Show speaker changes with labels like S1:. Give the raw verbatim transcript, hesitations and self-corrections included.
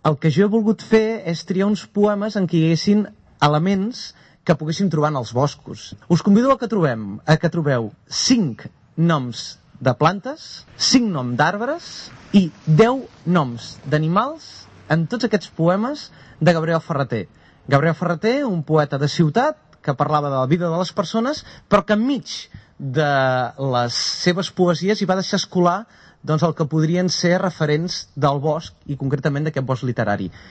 S1: el que jo he volgut fer és triar uns poemes en què hi haguessin elements que poguéssim trobar en els boscos. Us convido a que trobem, a que trobeu cinc noms de plantes, cinc noms d'arbres i deu noms d'animals en tots aquests poemes de Gabriel Ferrater. Gabriel Ferrater, un poeta de ciutat que parlava de la vida de les persones, però que enmig de les seves poesies hi va deixar escolar doncs, el que podrien ser referents del bosc i concretament d'aquest bosc literari.